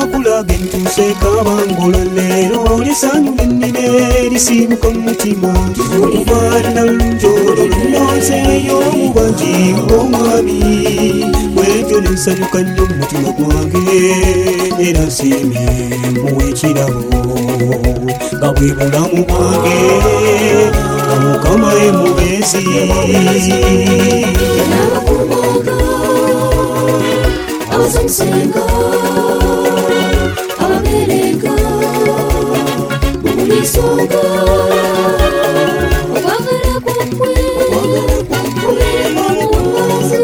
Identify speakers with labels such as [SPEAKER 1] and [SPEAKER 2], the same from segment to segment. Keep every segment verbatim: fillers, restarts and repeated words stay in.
[SPEAKER 1] nakulaga entuse kabangolo leero lisanyu lennine lisibuka mumutima oluvana lunjolo lunonseeyo omubanji omwami bwetyo nensanyuka nnyo mumutima gwange era nsiimye muwekirabo nga bwe bulamu bwange nga mukama emubezi
[SPEAKER 2] Senga, abamerega, bulisoga, wagala kwakwe, muwazi,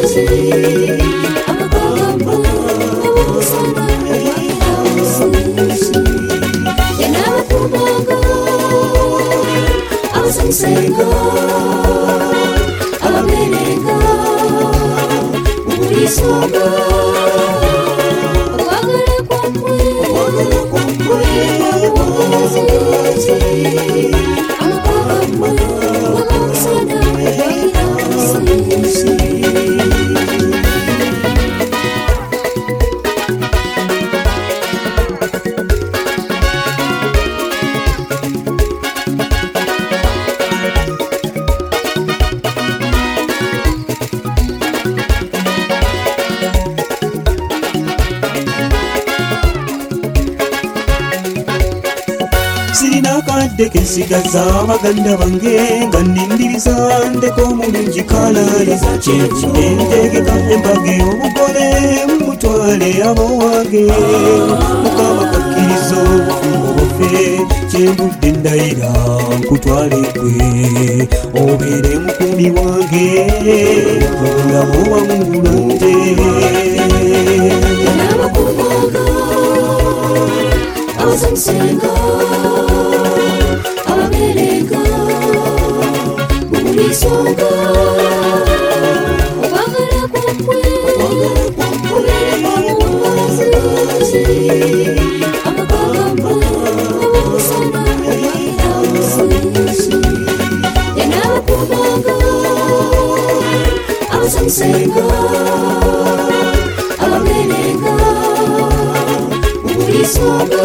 [SPEAKER 2] amakagamba, abamusana, abamusi, yenabakubaga, abasenga, abamerega, bulisoga.
[SPEAKER 1] Sirina kadde kesigaza abaganda bange nga nindiriza ndeko omulungi kalaliza kyenvu entegeka embage obugole mumutwale abowange mukama kakkiriza obufumbo bufe kyembudde ndayira nkutwale gwe obeere mukumi wange obulamu obamubulonde
[SPEAKER 2] Senga, abamerega, bulisoga, wagala kwakwe, muwazi, amakagamba, abamusana, abamusi, yenabakubaga, abasenga, abamerega, bulisoga.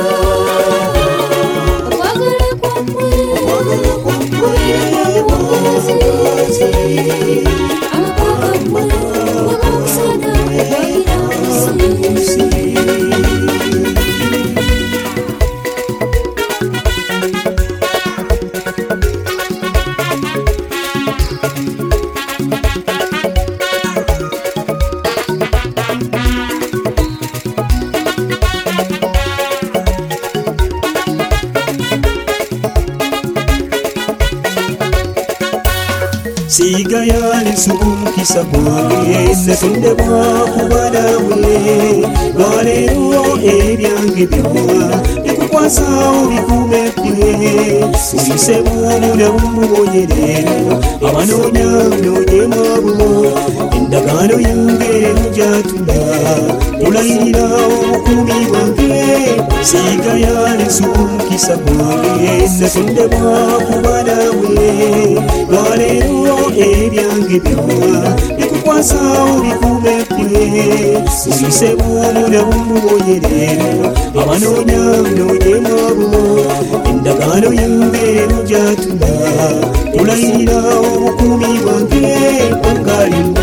[SPEAKER 1] Siga yali sumukisa gwange netondebwa kuba nawe lwaleero ebyange byonna bikukwasa obikumeddwe oyise bw'omulamu mubonyerero abanoonya noonyemwabumo endagaano yange njatula mulayirira obukumi bwange siga yali sumukisa gwange netondebwa kuba nawe lwaleero ebyange byonna bikukwasa obikumeddwe oyise bw'omulamu mubonyerero abanoonya noonyemwabumo endagaano yange njatula mulayirira obukumi bwange bwangalimba